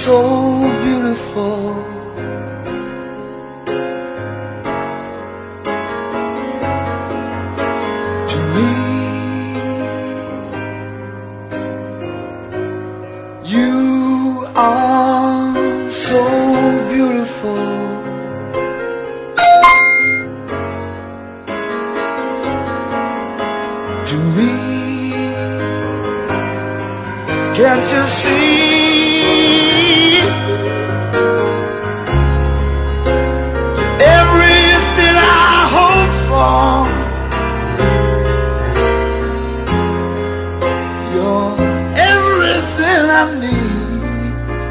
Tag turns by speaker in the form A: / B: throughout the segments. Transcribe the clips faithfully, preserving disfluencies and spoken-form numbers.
A: so beautiful. To me, you are so beautiful. To me, can't you see? Everything I hope for, you're everything I need.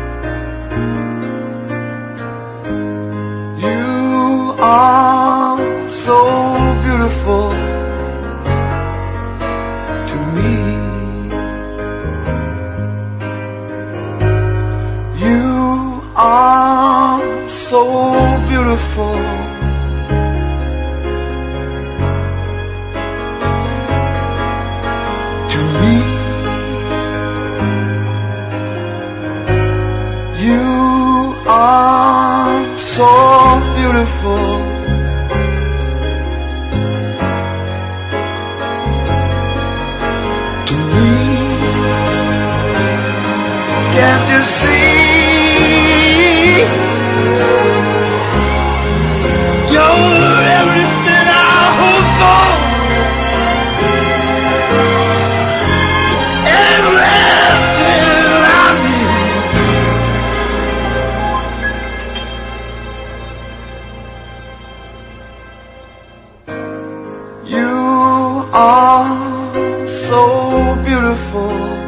A: You are so beautiful to me. You are so beautiful. To me, you are so beautiful. To me, can't you see? You're everything I hope for, everything I need. You are so beautiful.